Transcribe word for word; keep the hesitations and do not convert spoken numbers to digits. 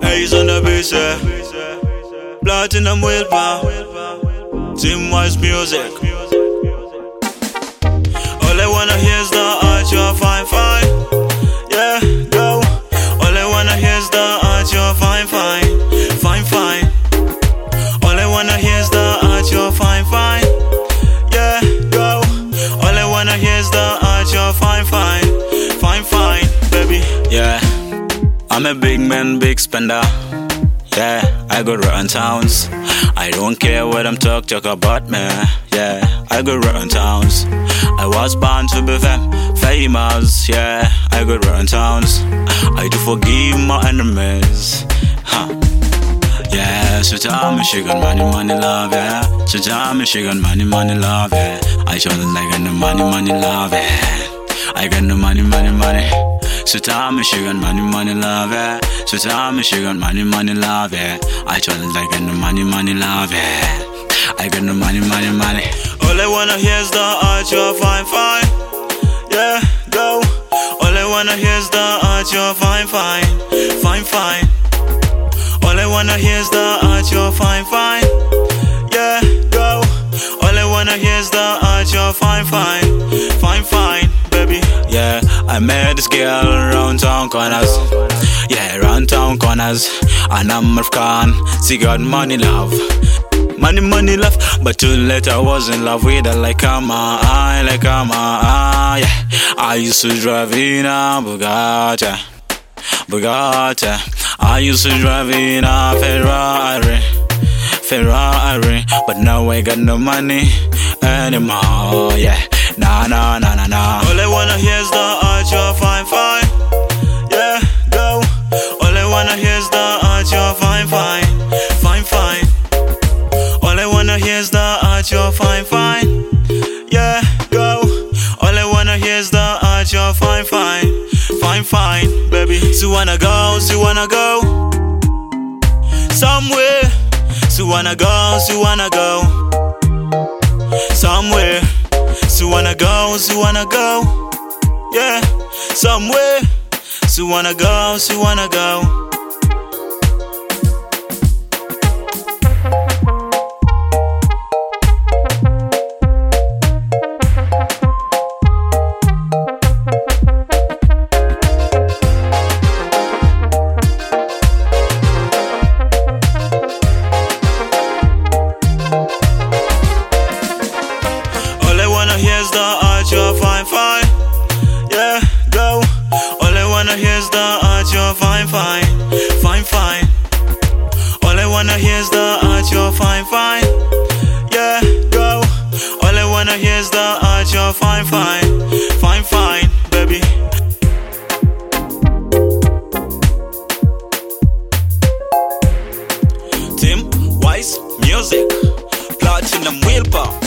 Ace on the bass, yeah. Platinum wheel power. Team Wise music. All I wanna hear is the art, you're fine, fine. Yeah, go. All I wanna hear is the art, you're fine, fine. Fine, fine. All I wanna hear is the art, you're fine, fine. Yeah, go. All I wanna hear is the art, you're fine, fine. Fine, fine, baby. Yeah, I'm a big man, big spender. Yeah, I go rotten towns. I don't care what I'm talk talk about, man. Yeah, I go rotten towns. I was born to be fam famous. Yeah, I go rotten towns. I do forgive my enemies. Huh. Yeah, so tell me she got money, money, love, yeah. So tell me she got money, money, love, yeah. I show them like I got no money, money, love, yeah. I got no money, money, money. So tell me she got money, money, love, yeah. So tell me she got money, money, love, yeah. I told her like I got no money, money, love, yeah. I got no money, money, money. All I wanna hear is the art, you're fine, fine. Yeah, go. All I wanna hear is the art, you're fine, fine. Fine, fine. All I wanna hear is the art, you're fine, fine. Yeah, go. All I wanna hear is the art, you're fine, fine. Fine, fine, baby. Yeah, I met this girl around town corners. Yeah, around town corners. And I'm African, she got money, love. Money, money, love. But too late I was in love with her. Like I'm a, like I'm a, yeah. I used to drive in a Bugatti, Bugatti. I used to drive in a Ferrari, Ferrari. But now I got no money anymore, yeah. Nah, nah, nah, nah, nah. All I wanna hear is the art, you're fine, fine. Yeah, go. All I wanna hear is the art, you're fine, fine. Fine, fine. All I wanna hear is the art, you're fine, fine. Yeah, go. All I wanna hear is the art, you're fine, fine. Fine, fine, baby. So wanna go, so wanna go somewhere. So wanna go, so wanna go somewhere. So wanna go, so wanna go, yeah, somewhere. So wanna go, so wanna go. Here's the art, you're fine, fine. Yeah, go. All I wanna hear is the art, you're fine, fine. Fine, fine. All I wanna hear is the art, you're fine, fine. Yeah, go. All I wanna hear is the art, you're fine, fine. Fine, fine, baby. Team Wise music. Platinum wheel power.